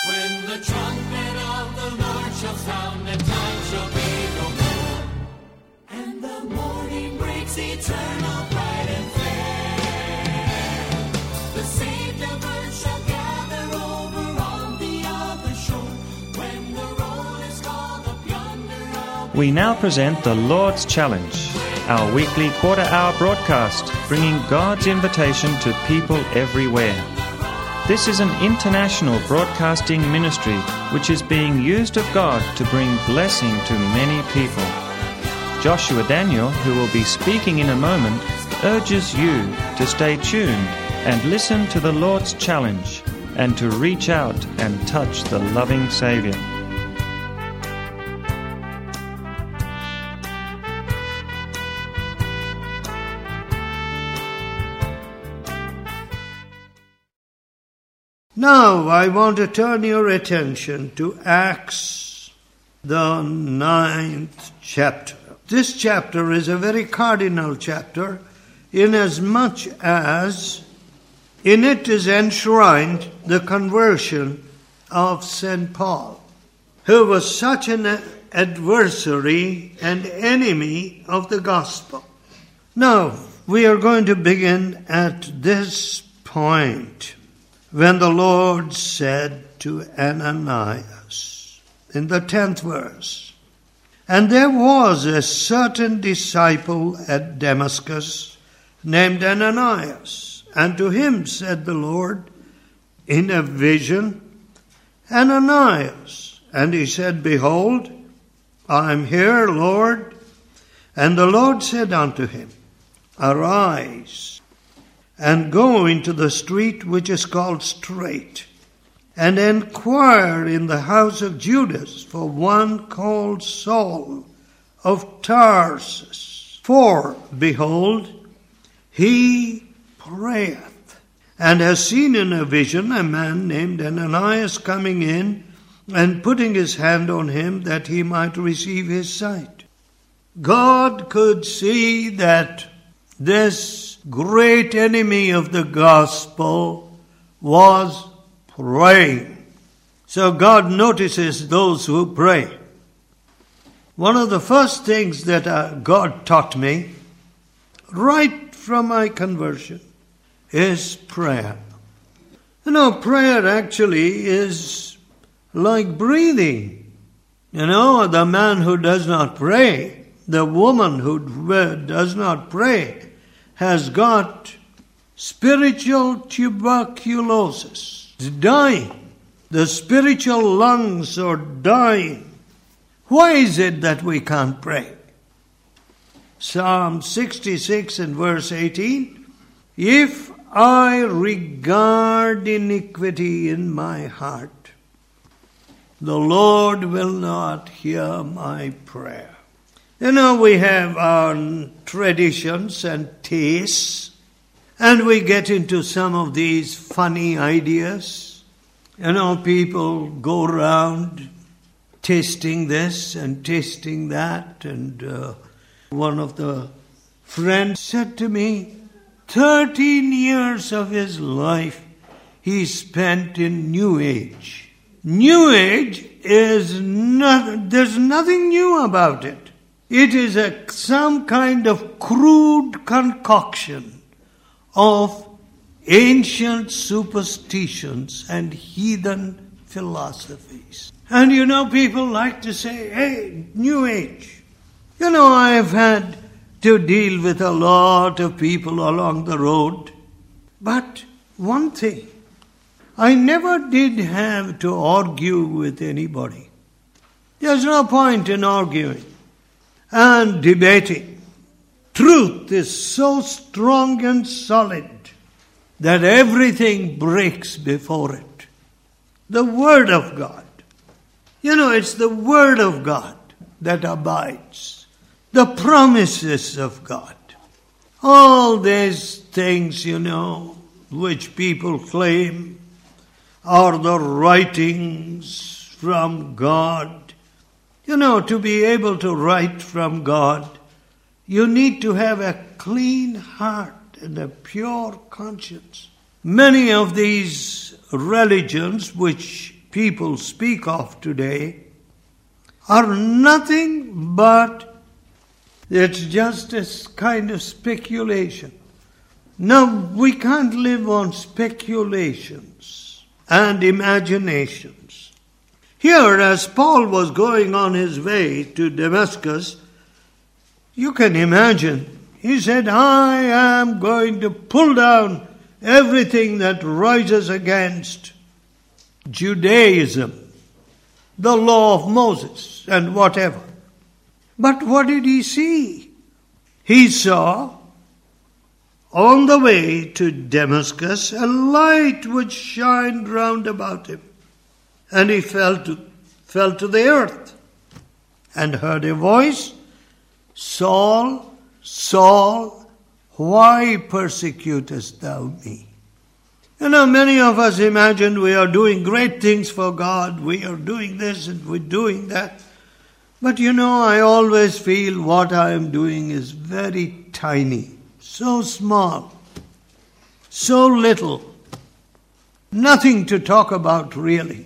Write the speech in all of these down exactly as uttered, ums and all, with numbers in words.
When the trumpet of the Lord shall sound, and time shall be no more, and the morning breaks eternal, bright and fair, the saved of earth shall gather over on the other shore, when the roll is called up yonder. I'll We now present the Lord's Challenge, our weekly quarter-hour broadcast, bringing God's invitation to people everywhere. This is an international broadcasting ministry which is being used of God to bring blessing to many people. Joshua Daniel, who will be speaking in a moment, urges you to stay tuned and listen to the Lord's Challenge and to reach out and touch the loving Savior. Now I want to turn your attention to Acts, the ninth chapter. This chapter is a very cardinal chapter, inasmuch as in it is enshrined the conversion of Saint Paul, who was such an adversary and enemy of the gospel. Now, we are going to begin at this point, when the Lord said to Ananias, in the tenth verse, "And there was a certain disciple at Damascus named Ananias, and to him said the Lord in a vision, Ananias. And he said, Behold, I am here, Lord. And the Lord said unto him, Arise, and go into the street which is called Straight, and inquire in the house of Judas for one called Saul of Tarsus. For, behold, he prayeth, and has seen in a vision a man named Ananias coming in, and putting his hand on him that he might receive his sight." God could see that this great enemy of the gospel was praying. So God notices those who pray. One of the first things that uh, God taught me right from my conversion is prayer. You know, prayer actually is like breathing. You know, the man who does not pray, the woman who does not pray, has got spiritual tuberculosis. It's dying. The spiritual lungs are dying. Why is it that we can't pray? Psalm sixty-six and verse eighteen, "If I regard iniquity in my heart, the Lord will not hear my prayer." You know, we have our traditions and tastes, and we get into some of these funny ideas. You know, people go around tasting this and tasting that, and uh, one of the friends said to me, thirteen years of his life he spent in New Age. New Age is not, there's nothing new about it. It is a, some kind of crude concoction of ancient superstitions and heathen philosophies. And you know, people like to say, hey, New Age. You know, I've had to deal with a lot of people along the road. But one thing, I never did have to argue with anybody. There's no point in arguing and debating. Truth is so strong and solid that everything breaks before it. The Word of God. You know, it's the Word of God that abides. The promises of God. All these things, you know, which people claim are the writings from God. You know, to be able to write from God, you need to have a clean heart and a pure conscience. Many of these religions which people speak of today are nothing but, it's just a kind of speculation. Now, we can't live on speculations and imaginations. Here, as Paul was going on his way to Damascus, you can imagine, he said, I am going to pull down everything that rises against Judaism, the law of Moses, and whatever. But what did he see? He saw on the way to Damascus a light which shined round about him. And he fell to, fell to the earth and heard a voice, Saul, Saul, why persecutest thou me? You know, many of us imagine we are doing great things for God. We are doing this and we're doing that. But you know, I always feel what I am doing is very tiny, so small, so little, nothing to talk about really.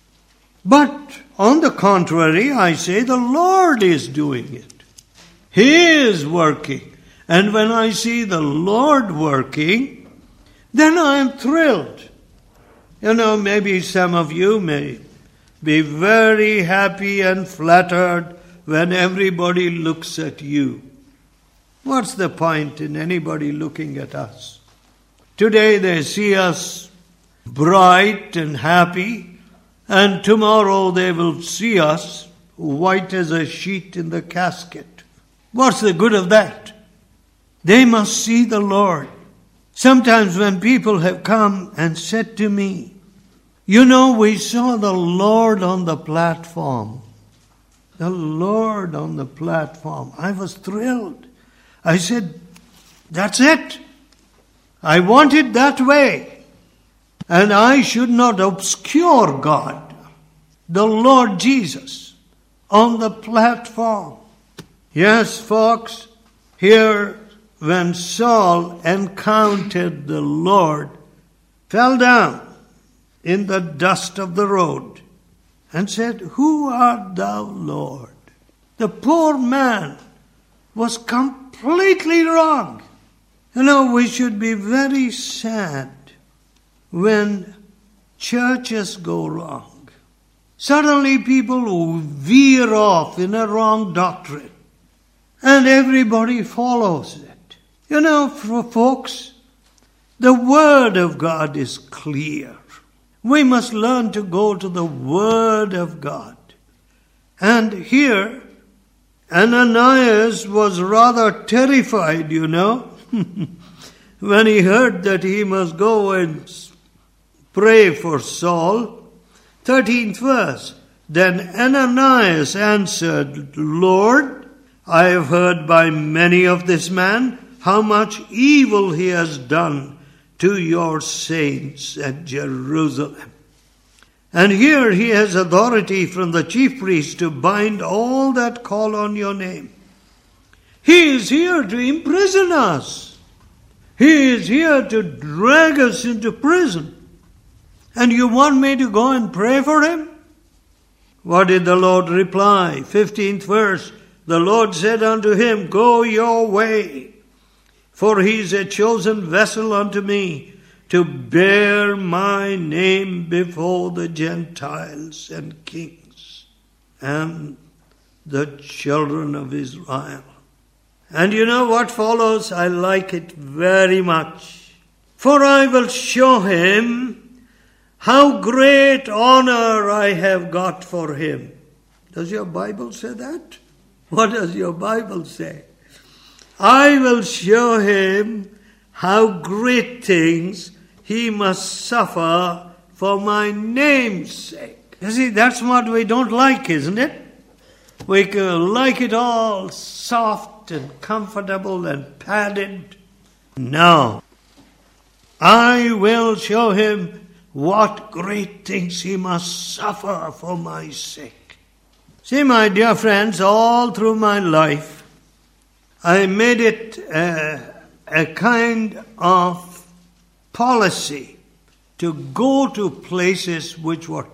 But on the contrary, I say the Lord is doing it. He is working. And when I see the Lord working, then I am thrilled. You know, maybe some of you may be very happy and flattered when everybody looks at you. What's the point in anybody looking at us? Today they see us bright and happy, and tomorrow they will see us white as a sheet in the casket. What's the good of that? They must see the Lord. Sometimes when people have come and said to me, you know, we saw the Lord on the platform. The Lord on the platform. I was thrilled. I said, that's it. I want it that way. And I should not obscure God, the Lord Jesus, on the platform. Yes, folks, here when Saul encountered the Lord, fell down in the dust of the road and said, who art thou, Lord? The poor man was completely wrong. You know, we should be very sad when churches go wrong. Suddenly people veer off in a wrong doctrine and everybody follows it. You know, for folks, the Word of God is clear. We must learn to go to the Word of God. And here, Ananias was rather terrified, you know, when he heard that he must go and pray for Saul. thirteenth verse. Then Ananias answered, Lord, I have heard by many of this man how much evil he has done to your saints at Jerusalem. And here he has authority from the chief priest to bind all that call on your name. He is here to imprison us. He is here to drag us into prison. And you want me to go and pray for him? What did the Lord reply? fifteenth verse. The Lord said unto him, go your way, for he is a chosen vessel unto me, to bear my name before the Gentiles and kings and the children of Israel. And you know what follows? I like it very much. For I will show him how great honor I have got for him. Does your Bible say that? What does your Bible say? I will show him how great things he must suffer for my name's sake. You see, that's what we don't like, isn't it? We like it all soft and comfortable and padded. No. I will show him what great things he must suffer for my sake. See, my dear friends, all through my life, I made it a, a kind of policy to go to places which were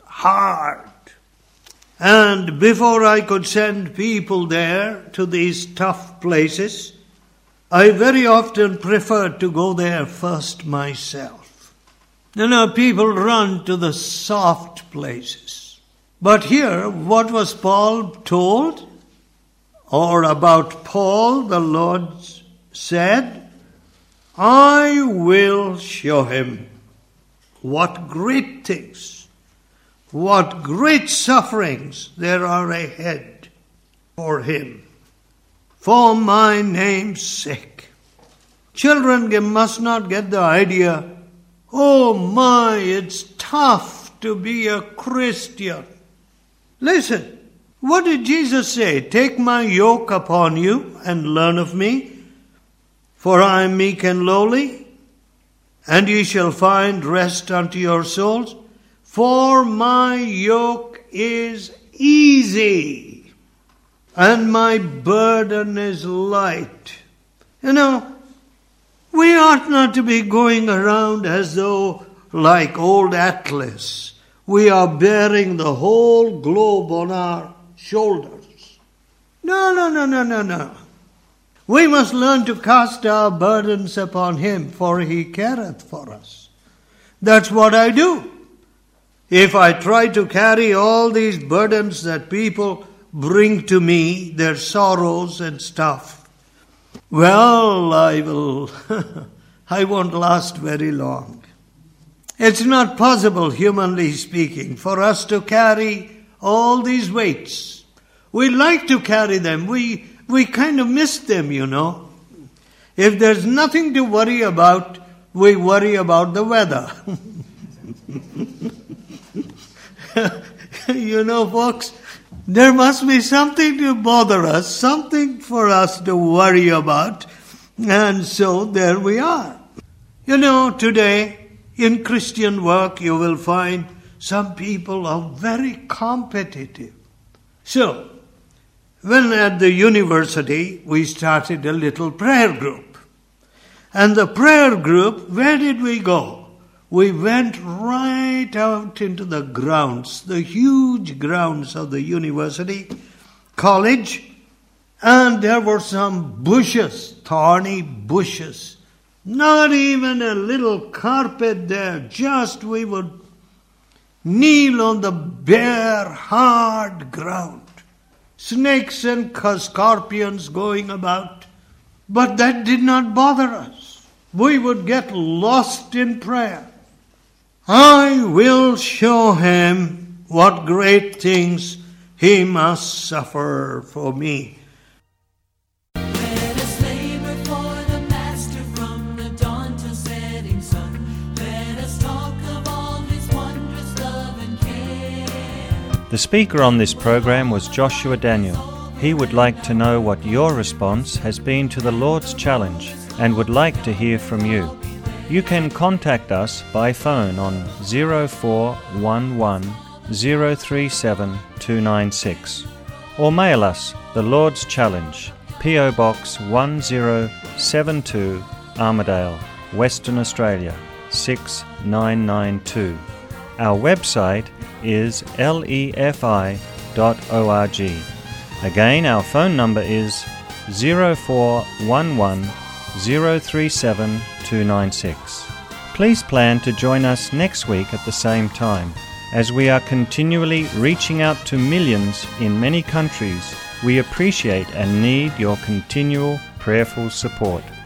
hard. And before I could send people there to these tough places, I very often preferred to go there first myself. You know, people run to the soft places. But here, what was Paul told? Or about Paul, the Lord said, I will show him what great things, what great sufferings there are ahead for him, for my name's sake. Children must not get the idea, oh my, it's tough to be a Christian. Listen, what did Jesus say? Take my yoke upon you and learn of me, for I am meek and lowly, and ye shall find rest unto your souls. For my yoke is easy, and my burden is light. You know, we ought not to be going around as though, like old Atlas, we are bearing the whole globe on our shoulders. No, no, no, no, no, no. We must learn to cast our burdens upon him, for he careth for us. That's what I do. If I try to carry all these burdens that people bring to me, their sorrows and stuff, well, I will, I won't last very long. It's not possible, humanly speaking, for us to carry all these weights. We like to carry them. We we kind of miss them, you know. If there's nothing to worry about, we worry about the weather. You know, folks, there must be something to bother us, something for us to worry about. And so there we are. You know, today in Christian work you will find some people are very competitive. So, when at the university we started a little prayer group. And the prayer group, where did we go? We went right out into the grounds, the huge grounds of the university college, and there were some bushes, thorny bushes. Not even a little carpet there, just we would kneel on the bare, hard ground. Snakes and scorpions going about. But that did not bother us. We would get lost in prayer. I will show him what great things he must suffer for me. Let us labor for the Master from the dawn till setting sun. Let us talk of all his wondrous love and care. The speaker on this program was Joshua Daniel. He would like to know what your response has been to the Lord's challenge and would like to hear from you. You can contact us by phone on zero four one one, zero three seven, two nine six or mail us the Lord's Challenge, P O Box one zero seven two, Armidale, Western Australia, six nine nine two. Our website is lefi dot org. Again, our phone number is zero four one one, zero three seven, two nine six. Please plan to join us next week at the same time. As we are continually reaching out to millions in many countries, we appreciate and need your continual prayerful support.